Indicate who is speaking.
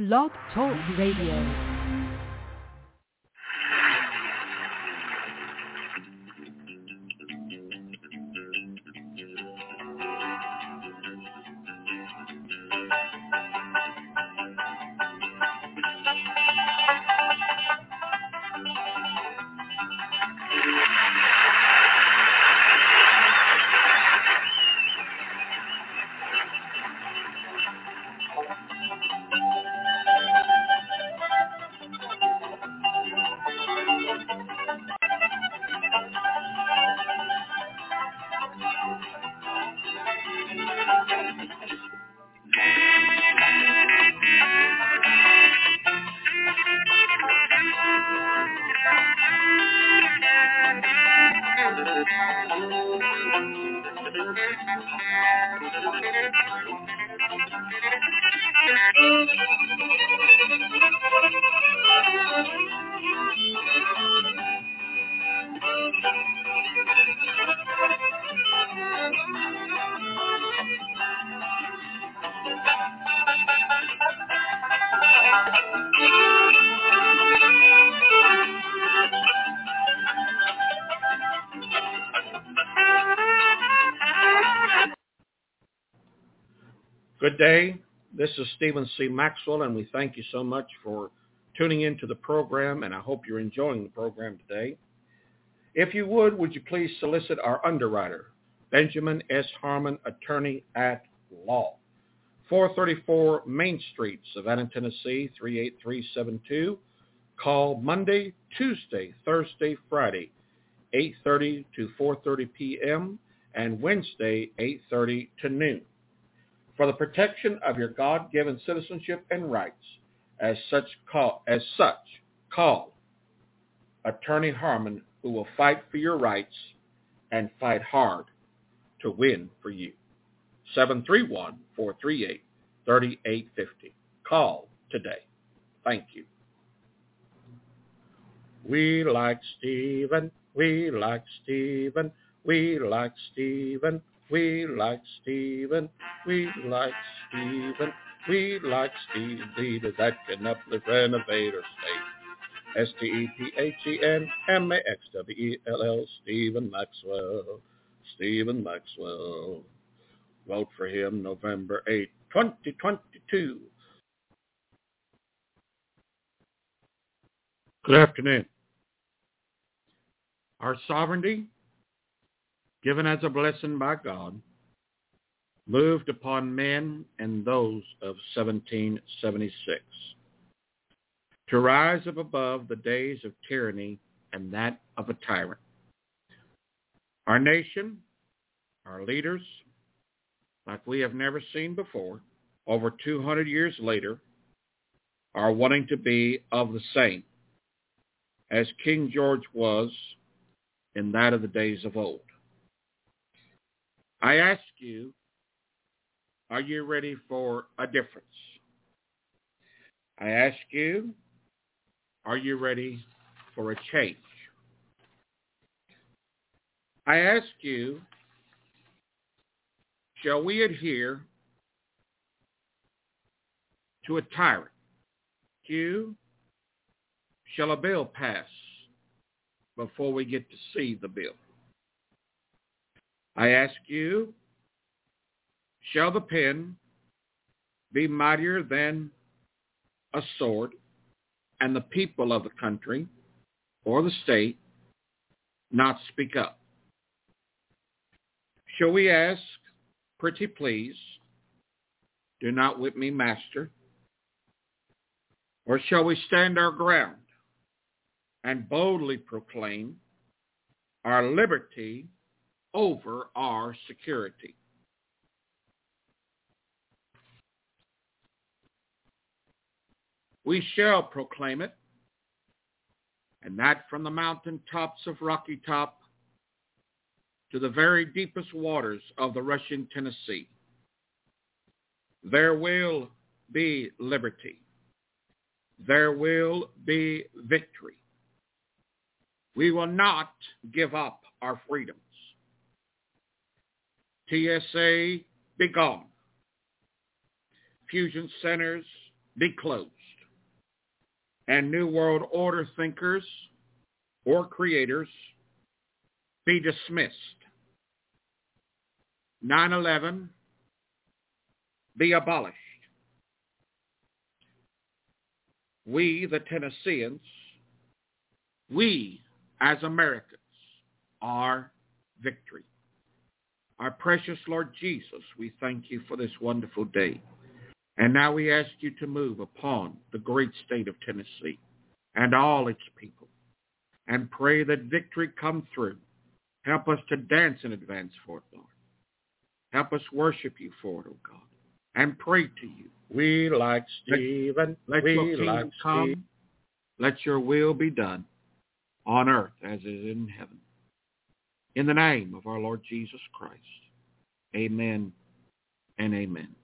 Speaker 1: Blog Talk Radio.
Speaker 2: Good day. This is Stephen C. Maxwell, and we thank you so much for tuning into the program, and I hope you're enjoying the program today. If you would you please solicit our underwriter, Benjamin S. Harmon, attorney at law, 434 Main Street, Savannah, Tennessee, 38372. Call Monday, Tuesday, Thursday, Friday, 8:30 to 4:30 p.m., and Wednesday, 8:30 to noon. For the protection of your God-given citizenship and rights, as such, call Attorney Harmon, who will fight for your rights and fight hard to win for you. 731-438-3850. Call today. Thank you. We like Stephen. We like Stephen. We like Stephen. We like Stephen, we like Stephen, we like Stephen that can uplift, renovate, or state. STEPHENMAXWELL, Stephen Maxwell, Stephen Maxwell. Vote for him November 8, 2022. Good afternoon. Our sovereignty, given as a blessing by God, moved upon men and those of 1776 to rise up above the days of tyranny and that of a tyrant. Our nation, our leaders, like we have never seen before, over 200 years later, are wanting to be of the same as King George was in that of the days of old. I ask you, are you ready for a difference? I ask you, are you ready for a change? I ask you, shall we adhere to a tyrant? You, shall a bill pass before we get to see the bill? I ask you, shall the pen be mightier than a sword, and the people of the country or the state not speak up? Shall we ask, pretty please, do not whip me, master? Or shall we stand our ground and boldly proclaim our liberty over our security? We shall proclaim it, and that from the mountain tops of Rocky Top to the very deepest waters of the Russian Tennessee. There will be liberty. There will be victory. We will not give up our freedoms. TSA, be gone. Fusion centers, be closed, and New World Order thinkers or creators be dismissed. 9/11 be abolished. We, the Tennesseans, we as Americans are victory. Our precious Lord Jesus, we thank you for this wonderful day. And now we ask you to move upon the great state of Tennessee and all its people and pray that victory come through. Help us to dance in advance for it, Lord. Help us worship you for it, oh God, and pray to you. We like Stephen. Let your kingdom come. Let your will be done on earth as it is in heaven. In the name of our Lord Jesus Christ, amen and amen.